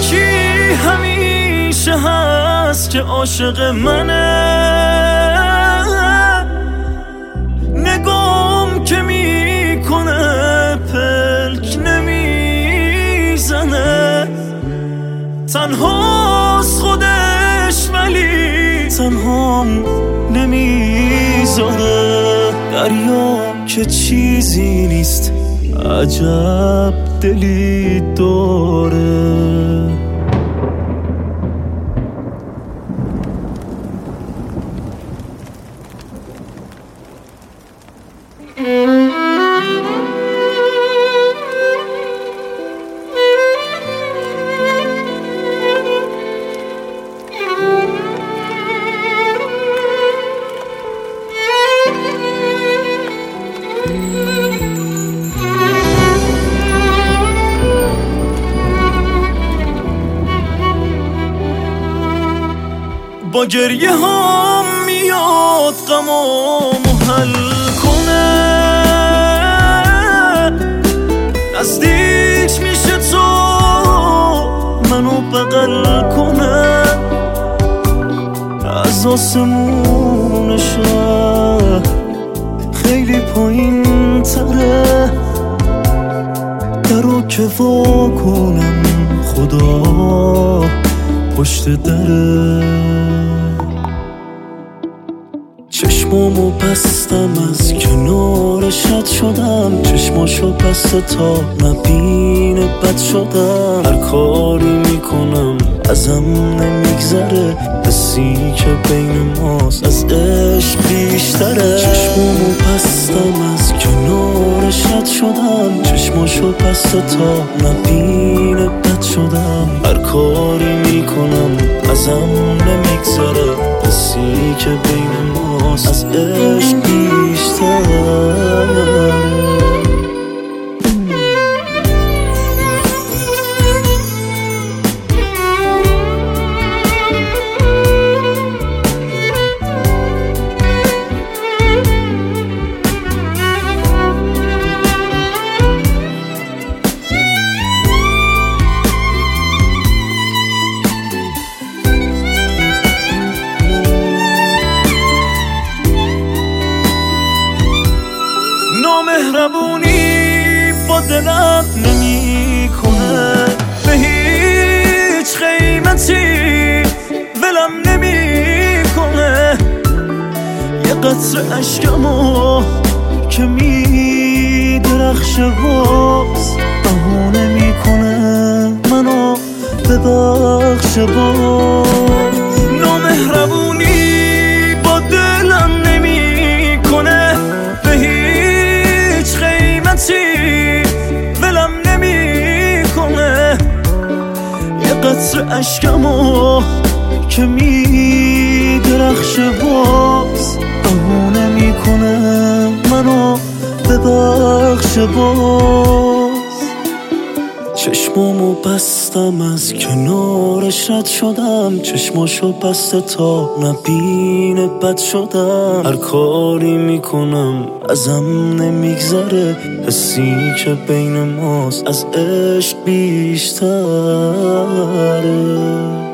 یکی همیشه هست که عاشق منه، نگام که میکنه پلک نمیزنه، تنهاست خودش ولی تنهام نمیذاره. دریا که چیزی نیست عجب دلی داره. با گریه هم میاد غمامو حل کنه، نزدیک میشه تو منو بغل کنه، از آسمون شهر خیلی پایین تره، درو که وا کنم خدا پشت دره. چشمامو بستم از کنارش رد شدم، چشماشو بسته تا نبینه بد شدم، هر کاری میکنم ازم نمیگذره، حسی که بین ماست از عشق بیشتره. چشمامو بستم از کنارش رد شدم، چشماشو بسته تا نبینه بد شدم، هر کاری میکنم ازم نمیگذره، حسی که بین ماست از عشق بیشتره. نامهربونی با دلم نمی کنه، به هیچ قیمتی ولم نمی کنه، یه قطره عشقمو که می درخشه باز بهونه می کنه منو ببخشه باز. نامهربونی با دلم نمی کنه، به هیچ قیمتی ولم نمی کنه، یه قطره عشقمو که می درخشه باز بهونه می کنه منو ببخشه باز. چشمامو بستم از کنارش رد شدم، چشماشو بسته تا نبینه بد شدم، هر کاری میکنم ازم نمیگذره، حسی که بین ماست از عشق بیشتره.